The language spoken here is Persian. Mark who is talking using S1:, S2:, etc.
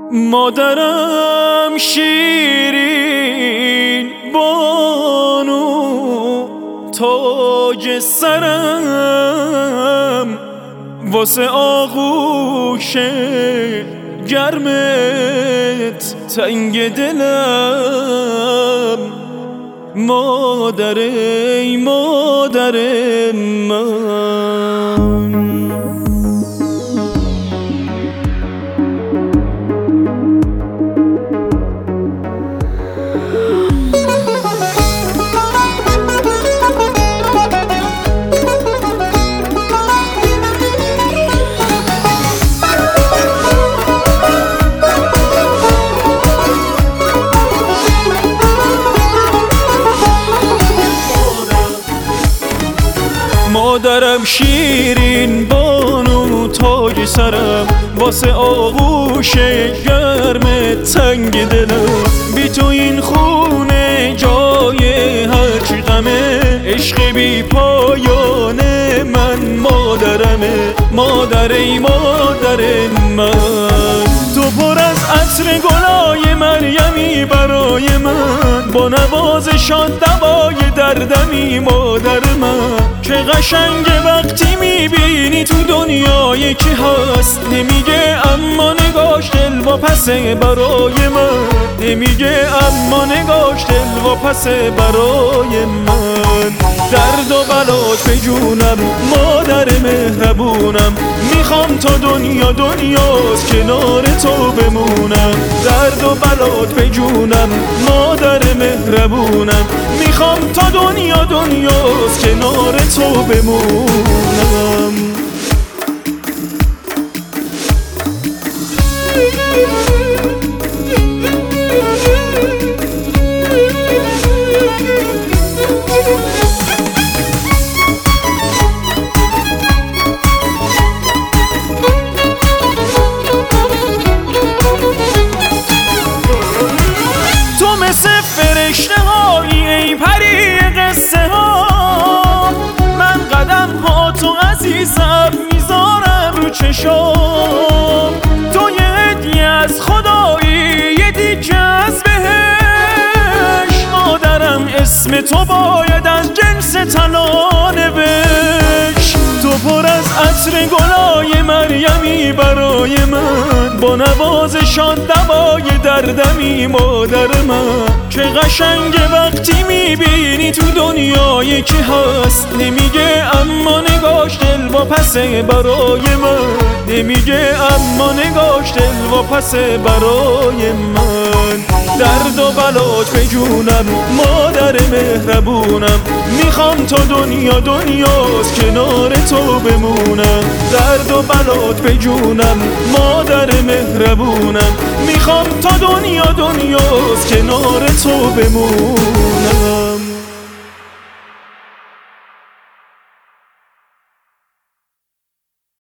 S1: مادرم شیرین بانو تاج سرم، واسه آغوش گرمت تنگ دلم. مادر ای مادر من، مادرم شیرین بانو تاج سرم، واسه آغوش گرم تنگ دلم. بی تو این خونه جای هرچی غمه، عشق بی پایانه من مادرمه. مادر ای مادر من، تو پر از عطر گلای مریمی برای من، با نوازشات دوای دردمی مادر من. چه قشنگه وقتی میبینی تو دنیا یکی هست، نمیگه اما نگاش دل واپسه برای من، نمیگه اما نگاش دل واپسه برای من. درد و بلات به جونم مادر مهربونم، میخوام تا دنیا دنیاست کنار تو بمونم. درد و بلات به جونم مادر مهربونم، میخوام تا دنیا دنیاست کنار تو بمونم. مثل فرشته هایی ای پری قصه ها، من قدم ها تو عزیزم میذارم رو چشام. تو یه هدیه از خدایی، یه دیگه از بهش. مادرم اسم تو باید از جنس طلا نوشت. تو پر از عطر گلای مریمی برای من، با نوازشات دوای دردمی مادر من. چه قشنگه وقتی میبینی تو دنیا یکی هست، نمیگه اما نگاش دل واپسه برای من، نمیگه اما نگاش دل واپسه برای من. درد و بلات به جونم مادر مهربونم، میخوام تا دنیا دنیاست کنار تو بمونم. درد و بلات به جونم مادر مهربونم، میخوام تا دنیا دنیاست کنار تو بمونم.